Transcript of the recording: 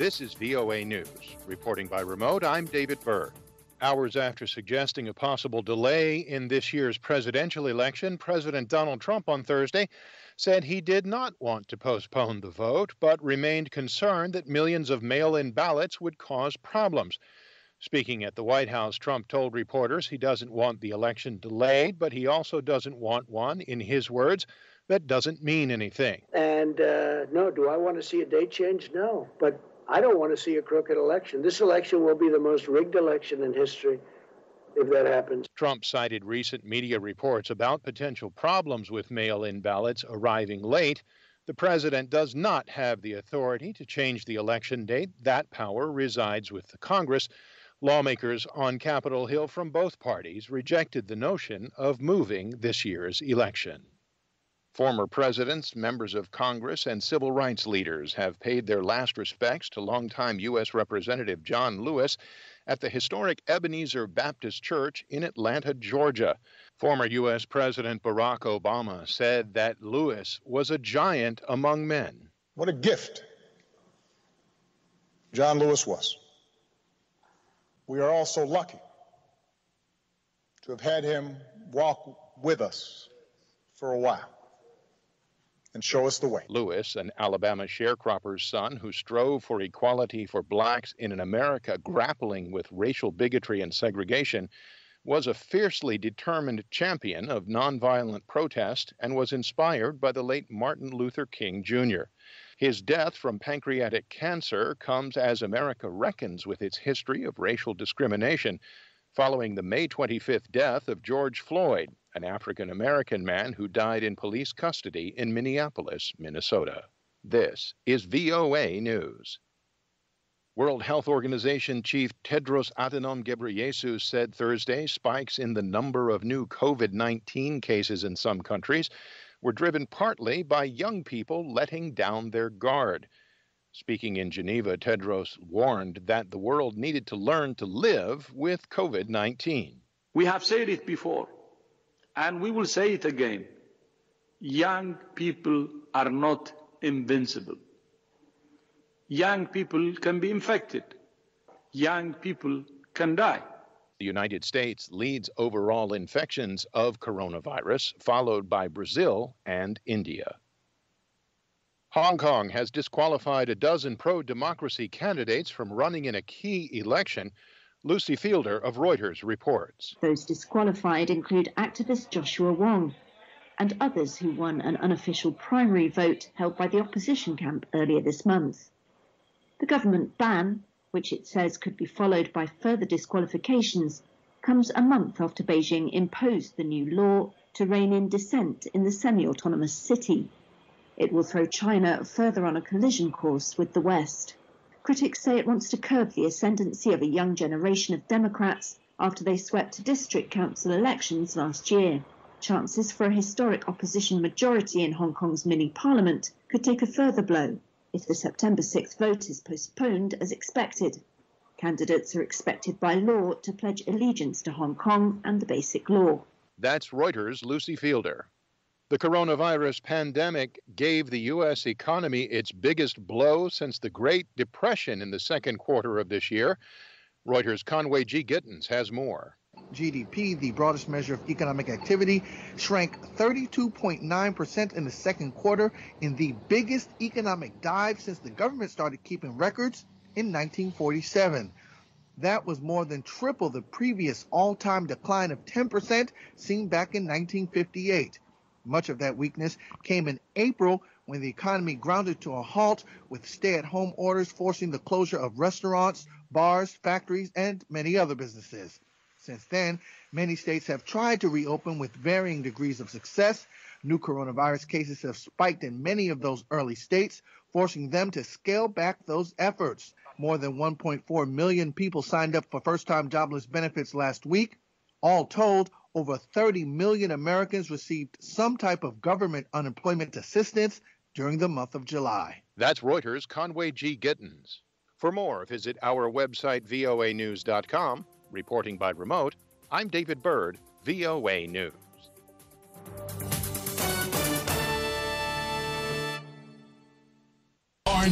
This is VOA News. Reporting by remote, I'm David Byrd. Hours after suggesting a possible delay in this year's presidential election, President Donald Trump on Thursday said he did not want to postpone the vote, but remained concerned that millions of mail-in ballots would cause problems. Speaking at the White House, Trump told reporters he doesn't want the election delayed, but he also doesn't want one, in his words, that doesn't mean anything. And no, do I want to see a date change? No, but I don't want to see a crooked election. This election will be the most rigged election in history if that happens. Trump cited recent media reports about potential problems with mail-in ballots arriving late. The president does not have the authority to change the election date. That power resides with the Congress. Lawmakers on Capitol Hill from both parties rejected the notion of moving this year's election. Former presidents, members of Congress, and civil rights leaders have paid their last respects to longtime U.S. Representative John Lewis at the historic Ebenezer Baptist Church in Atlanta, Georgia. Former U.S. President Barack Obama said that Lewis was a giant among men. What a gift John Lewis was. We are all so lucky to have had him walk with us for a while and show us the way. Lewis, an Alabama sharecropper's son who strove for equality for blacks in an America grappling with racial bigotry and segregation, was a fiercely determined champion of nonviolent protest and was inspired by the late Martin Luther King Jr. His death from pancreatic cancer comes as America reckons with its history of racial discrimination, following the May 25th death of George Floyd, an African-American man who died in police custody in Minneapolis, Minnesota. This is VOA News. World Health Organization Chief Tedros Adhanom Ghebreyesus said Thursday spikes in the number of new COVID-19 cases in some countries were driven partly by young people letting down their guard. Speaking in Geneva, Tedros warned that the world needed to learn to live with COVID-19. We have said it before, and we will say it again. Young people are not invincible. Young people can be infected. Young people can die. The United States leads overall infections of coronavirus, followed by Brazil and India. Hong Kong has disqualified a dozen pro-democracy candidates from running in a key election. Lucy Fielder of Reuters reports. Those disqualified include activist Joshua Wong and others who won an unofficial primary vote held by the opposition camp earlier this month. The government ban, which it says could be followed by further disqualifications, comes a month after Beijing imposed the new law to rein in dissent in the semi-autonomous city. It will throw China further on a collision course with the West. Critics say it wants to curb the ascendancy of a young generation of Democrats after they swept district council elections last year. Chances for a historic opposition majority in Hong Kong's mini-parliament could take a further blow if the September 6th vote is postponed as expected. Candidates are expected by law to pledge allegiance to Hong Kong and the Basic Law. That's Reuters' Lucy Fielder. The coronavirus pandemic gave the U.S. economy its biggest blow since the Great Depression in the second quarter of this year. Reuters' Conway G. Gittins has more. GDP, the broadest measure of economic activity, shrank 32.9% in the second quarter in the biggest economic dive since the government started keeping records in 1947. That was more than triple the previous all-time decline of 10% seen back in 1958. Much of that weakness came in April when the economy grounded to a halt with stay-at-home orders forcing the closure of restaurants, bars, factories, and many other businesses. Since then, many states have tried to reopen with varying degrees of success. New coronavirus cases have spiked in many of those early states, forcing them to scale back those efforts. More than 1.4 million people signed up for first-time jobless benefits last week. All told, over 30 million Americans received some type of government unemployment assistance during the month of July. That's Reuters' Conway G. Gittins. For more, visit our website, voanews.com. Reporting by remote, I'm David Byrd, VOA News.